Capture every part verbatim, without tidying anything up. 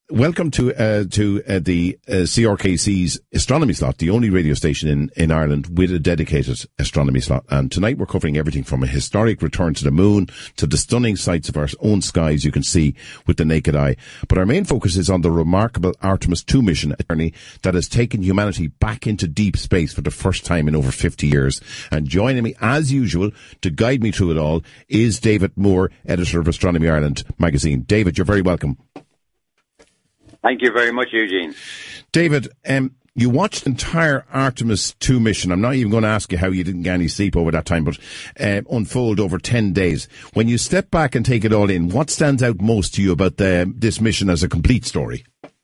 welcome to uh, to uh, the uh, C R K C's astronomy slot, the only radio station in, in Ireland with a dedicated astronomy slot. And tonight we're covering everything from a historic return to the moon to the stunning sights of our own skies you can see with the naked eye. But our main focus is on the remarkable Artemis two mission, a journey that has taken humanity back into deep space for the first time in over fifty years. And joining me, as usual, to guide me through it all is David Moore, editor of Astronomy Ireland magazine. David, you're very welcome. Thank you very much, Eugene. David, um, you watched the entire Artemis two mission. I'm not even going to ask you how you didn't get any sleep over that time, but uh, unfold over ten days. When you step back and take it all in, what stands out most to you about the, this mission as a complete story?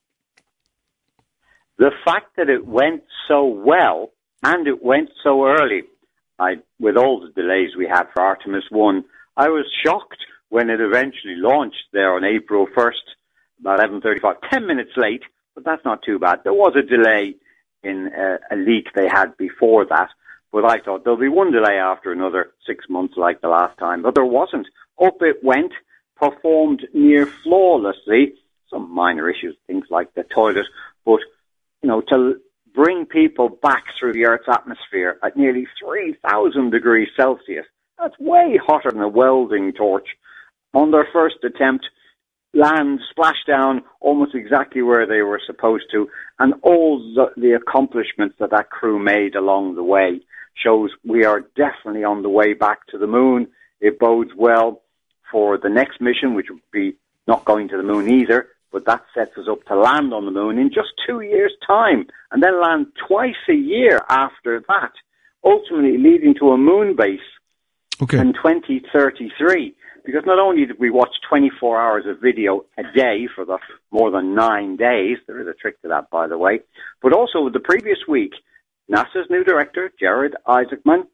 The fact that it went so well and it went so early. I, with all the delays we had for Artemis one, I was shocked when it eventually launched there on April first. About eleven thirty-five, ten minutes late, but that's not too bad. There was a delay in uh, a leak they had before that, but I thought there'll be one delay after another six months like the last time, but there wasn't. Up it went, performed near flawlessly, some minor issues, things like the toilet, but, you know, to bring people back through the Earth's atmosphere at nearly three thousand degrees Celsius, that's way hotter than a welding torch. On their first attempt, land splashed down almost exactly where they were supposed to, and all the, the accomplishments that that crew made along the way shows we are definitely on the way back to the moon. It bodes well for the next mission, which would be not going to the moon either, but that sets us up to land on the moon in just two years' time, and then land twice a year after that, ultimately leading to a moon base okay. in twenty thirty-three. Because not only did we watch twenty-four hours of video a day for the more than nine days, there is a trick to that, by the way, but also the previous week, NASA's new director, Jared Isaacman,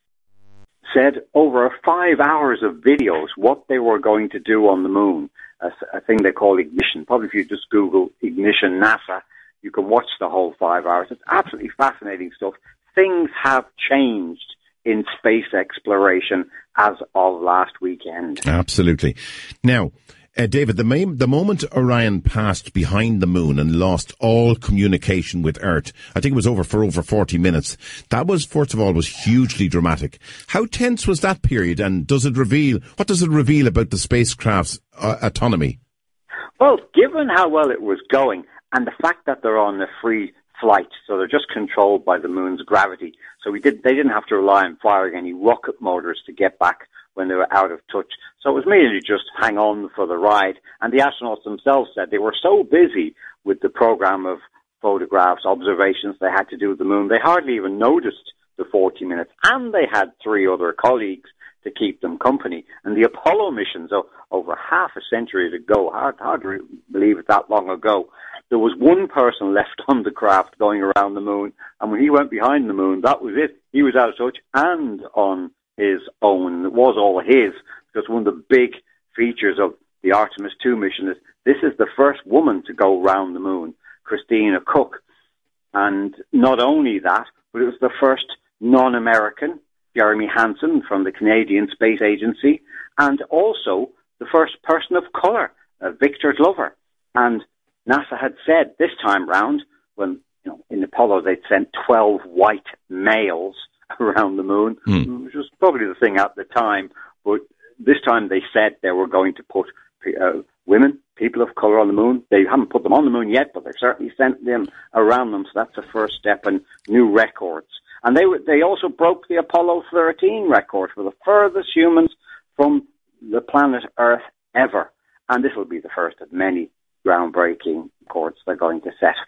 said over five hours of videos what they were going to do on the moon, a, a thing they call Ignition. Probably if you just Google Ignition NASA, you can watch the whole five hours. It's absolutely fascinating stuff. Things have changed in space exploration as of last weekend. Absolutely. Now, uh, David, the, main, the moment Orion passed behind the moon and lost all communication with Earth, I think it was over for over forty minutes, that was, first of all, was hugely dramatic. How tense was that period, and does it reveal, what does it reveal about the spacecraft's uh, autonomy? Well, given how well it was going, and the fact that they're on a free flight, so they're just controlled by the moon's gravity. So we did, they didn't have to rely on firing any rocket motors to get back when they were out of touch. So it was merely just hang on for the ride. And the astronauts themselves said they were so busy with the program of photographs, observations they had to do with the moon, they hardly even noticed the forty minutes. And they had three other colleagues to keep them company. And the Apollo missions, oh, over half a century ago, hard, hard to believe it that long ago, there was one person left on the craft going around the moon, and when he went behind the moon, that was it. He was out of touch and on his own. It was all his, because one of the big features of the Artemis two mission is this is the first woman to go round the moon, Christina Cook. And not only that, but it was the first non-American, Jeremy Hansen from the Canadian Space Agency, and also the first person of colour, uh, Victor Glover. And NASA had said this time round, when you know in Apollo they'd sent twelve white males around the moon, mm. which was probably the thing at the time, but this time they said they were going to put uh, women, people of colour on the moon. They haven't put them on the moon yet, but they've certainly sent them around them, so that's a first step in new records. And they they also broke the Apollo thirteen record for the furthest humans from the planet Earth ever. And this will be the first of many groundbreaking records they're going to set.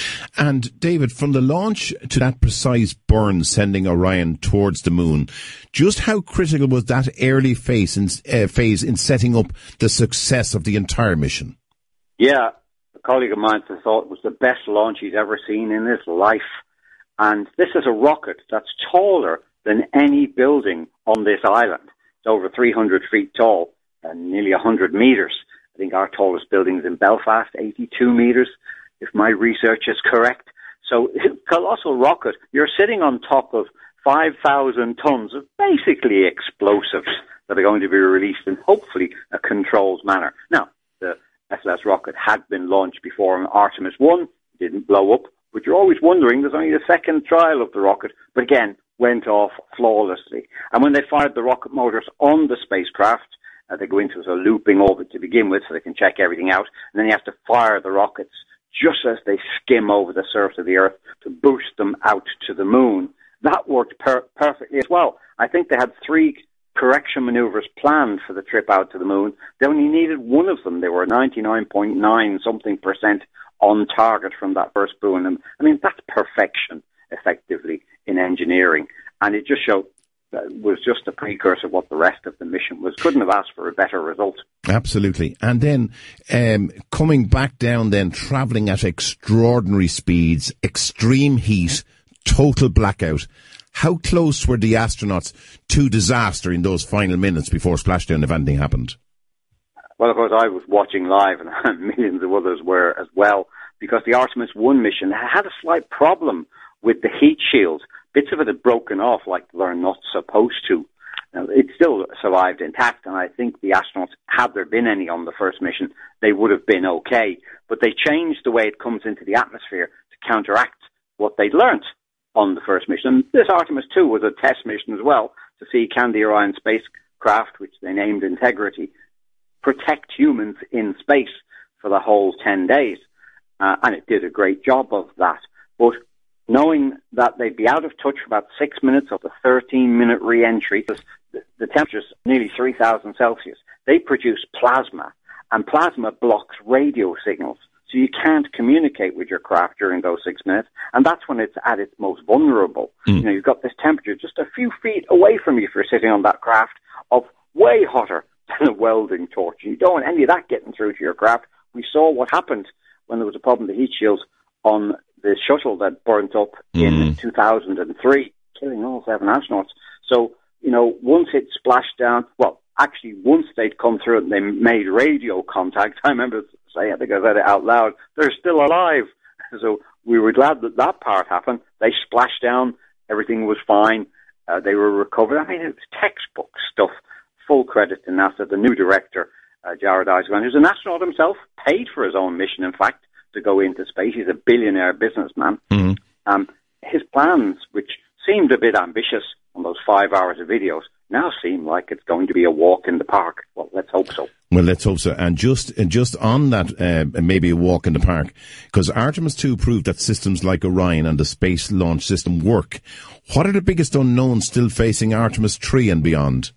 And David, from the launch to that precise burn sending Orion towards the moon, just how critical was that early phase in, uh, phase in setting up the success of the entire mission? Yeah, a colleague of mine thought it was the best launch he's ever seen in his life. And this is a rocket that's taller than any building on this island. It's over three hundred feet tall and nearly one hundred meters. I think our tallest building is in Belfast, eighty-two meters, if my research is correct. So it's a colossal rocket. You're sitting on top of five thousand tons of basically explosives that are going to be released in hopefully a controlled manner. Now, the S L S rocket had been launched before, and Artemis one didn't blow up. But you're always wondering, there's only the second trial of the rocket, but again, went off flawlessly. And when they fired the rocket motors on the spacecraft, uh, they go into a looping orbit to begin with so they can check everything out, and then you have to fire the rockets just as they skim over the surface of the Earth to boost them out to the moon. That worked per- perfectly as well. I think they had three correction maneuvers planned for the trip out to the moon. They only needed one of them. They were ninety-nine point nine something percent on target from that first boon. And I mean, that's perfection, effectively, in engineering. And it just showed that it was just a precursor of what the rest of the mission was. Couldn't have asked for a better result. Absolutely. And then um, coming back down then, travelling at extraordinary speeds, extreme heat, total blackout. How close were the astronauts to disaster in those final minutes before splashdown, if anything happened? Well, of course, I was watching live, and millions of others were as well, because the Artemis one mission had a slight problem with the heat shield. Bits of it had broken off like they're not supposed to. Now, it still survived intact, and I think the astronauts, had there been any on the first mission, they would have been okay. But they changed the way it comes into the atmosphere to counteract what they'd learnt on the first mission. And this Artemis two was a test mission as well, to see can the Orion spacecraft, which they named Integrity, protect humans in space for the whole ten days. Uh, and it did a great job of that. But knowing that they'd be out of touch for about six minutes of the thirteen-minute re-entry, the, the temperature's nearly three thousand Celsius, they produce plasma, and plasma blocks radio signals. So you can't communicate with your craft during those six minutes, and that's when it's at its most vulnerable. Mm. You know, you've got this temperature just a few feet away from you if you're sitting on that craft of way hotter than a welding torch. You don't want any of that getting through to your craft. We saw what happened when there was a problem with the heat shields on the shuttle that burnt up mm. in two thousand three, killing all seven astronauts. So, you know, once it splashed down, well, actually, once they'd come through it and they made radio contact, I remember saying, I think I said it out loud, they're still alive. So we were glad that that part happened. They splashed down, everything was fine, uh, they were recovered. I mean, it was textbook stuff. Full credit to NASA. The new director, uh, Jared Isaacman, who's an astronaut himself, paid for his own mission, in fact, to go into space. He's a billionaire businessman. Mm-hmm. Um, his plans, which seemed a bit ambitious on those five hours of videos, now seem like it's going to be a walk in the park. Well, let's hope so. Well, let's hope so. And just and just on that, uh, maybe a walk in the park, because Artemis two proved that systems like Orion and the Space Launch System work. What are the biggest unknowns still facing Artemis three and beyond?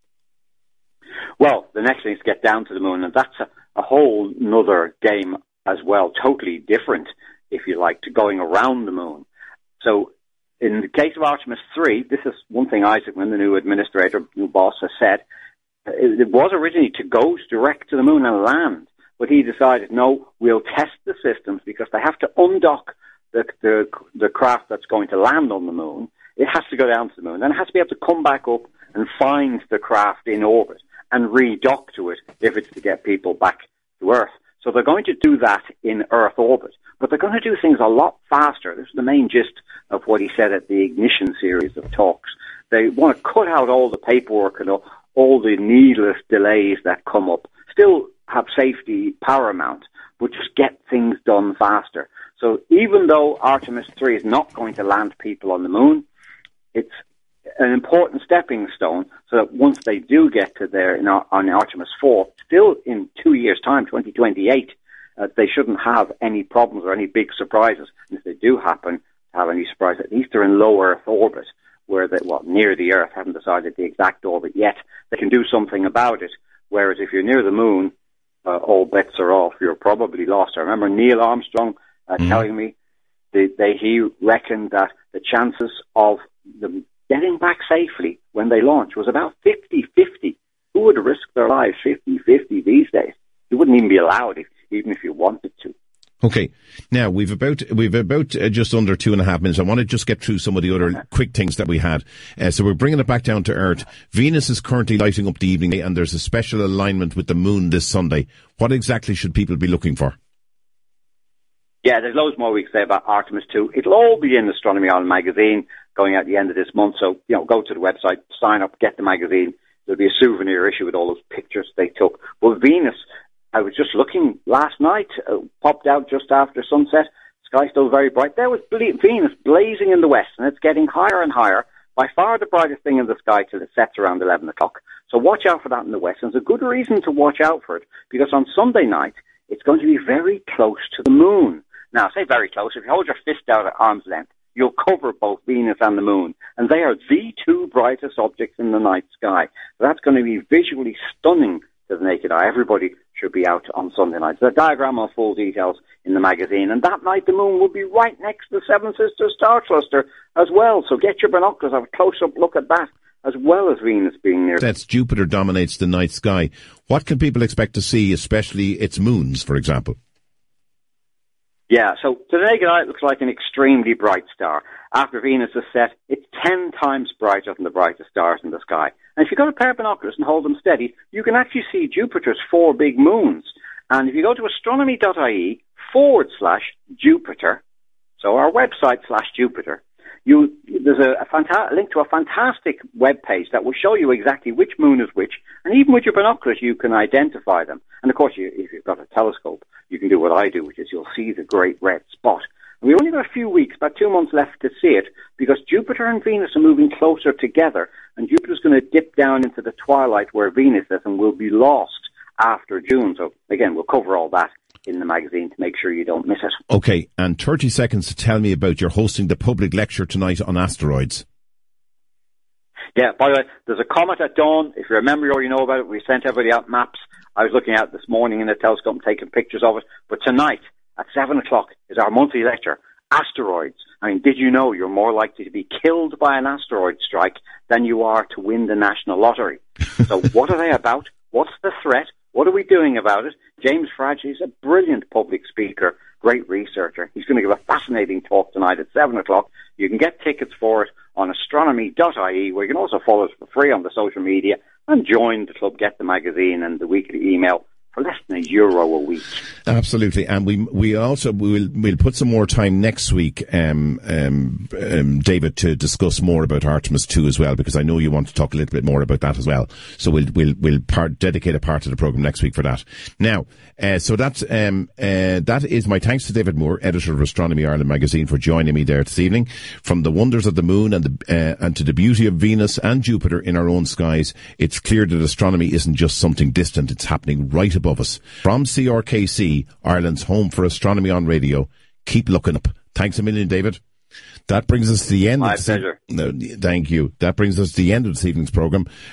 Well, the next thing is to get down to the moon, and that's a, a whole nother game as well, totally different, if you like, to going around the moon. So in the case of Artemis three, this is one thing Isaacman, the new administrator, new boss, has said. It, it was originally to go direct to the moon and land, but he decided, no, we'll test the systems because they have to undock the, the, the craft that's going to land on the moon. It has to go down to the moon, and it has to be able to come back up and find the craft in orbit and redock to it if it's to get people back to Earth. So they're going to do that in Earth orbit, but they're going to do things a lot faster. This is the main gist of what he said at the Ignition series of talks. They want to cut out all the paperwork and all, all the needless delays that come up, still have safety paramount, but just get things done faster. So even though Artemis three is not going to land people on the moon, it's an important stepping stone so that once they do get to there in, on Artemis four, still in two years' time, twenty twenty-eight, uh, they shouldn't have any problems or any big surprises. And if they do happen to have any surprises, at least they're in low Earth orbit, where they, well, near the Earth, haven't decided the exact orbit yet. They can do something about it, whereas if you're near the moon, uh, all bets are off. You're probably lost. I remember Neil Armstrong uh, mm. telling me that they, he reckoned that the chances of them getting back safely when they launch was about fifty-fifty. Who would risk their lives fifty-fifty these days? You wouldn't even be allowed, if, even if you wanted to. Okay. Now, we've about we've about uh, just under two and a half minutes. I want to just get through some of the other okay. quick things that we had. Uh, so we're bringing it back down to Earth. Venus is currently lighting up the evening, and there's a special alignment with the moon this Sunday. What exactly should people be looking for? Yeah, there's loads more we can say about Artemis two. It'll all be in Astronomy Ireland magazine going out at the end of this month. So, you know, go to the website, sign up, get the magazine. There'll be a souvenir issue with all those pictures they took. Well, Venus I was just looking last night, uh, popped out just after sunset, sky still very bright. There was ble- Venus blazing in the west, and it's getting higher and higher. By far the brightest thing in the sky till it sets around eleven o'clock. So watch out for that in the west. And there's a good reason to watch out for it, because on Sunday night, it's going to be very close to the moon. Now, I say very close. If you hold your fist out at arm's length, you'll cover both Venus and the moon. And they are the two brightest objects in the night sky. So that's going to be visually stunning to the naked eye. Everybody should be out on Sunday night. There's a diagram of full details in the magazine. And that night, the moon will be right next to the Seven Sisters star cluster as well. So get your binoculars, have a close-up look at that, as well as Venus being near. That's Jupiter dominates the night sky. What can people expect to see, especially its moons, for example? Yeah, so to the naked eye, it looks like an extremely bright star. After Venus is set, it's ten times brighter than the brightest stars in the sky. And if you go to a pair of binoculars and hold them steady, you can actually see Jupiter's four big moons. And if you go to astronomy.ie forward slash Jupiter, so our website slash Jupiter, you, there's a, a fanta- link to a fantastic web page that will show you exactly which moon is which, and even with your binoculars you can identify them. And of course, you, if you've got a telescope, you can do what I do, which is you'll see the great red spot. And we've only got a few weeks, about two months left to see it, because Jupiter and Venus are moving closer together, and Jupiter's going to dip down into the twilight where Venus is and will be lost after June. So again, we'll cover all that in the magazine to make sure you don't miss it. Okay, and thirty seconds to tell me about your hosting the public lecture tonight on asteroids. Yeah, by the way, there's a comet at dawn. If you remember or you know about it, we sent everybody out maps. I was looking at it this morning in a telescope and taking pictures of it. But tonight, at seven o'clock, is our monthly lecture, Asteroids. I mean, did you know you're more likely to be killed by an asteroid strike than you are to win the national lottery? So what are they about? What's the threat? What are we doing about it? James Frage is a brilliant public speaker, great researcher. He's going to give a fascinating talk tonight at seven o'clock. You can get tickets for it on astronomy.ie, where you can also follow us for free on the social media and join the club, get the magazine and the weekly email for less than a euro a week. Absolutely, and we we also we'll we'll put some more time next week, um, um, um, David, to discuss more about Artemis two as well, because I know you want to talk a little bit more about that as well. So we'll we'll we'll part, dedicate a part of the program next week for that. Now, uh, so that's um, uh, that is my thanks to David Moore, editor of Astronomy Ireland magazine, for joining me there this evening. From the wonders of the moon and the uh, and to the beauty of Venus and Jupiter in our own skies, it's clear that astronomy isn't just something distant; it's happening right above us. From C R K C, Ireland's home for astronomy on radio, keep looking up. Thanks a million, David. That brings us to the end. My of pleasure. Se- no, thank you. That brings us to the end of this evening's programme.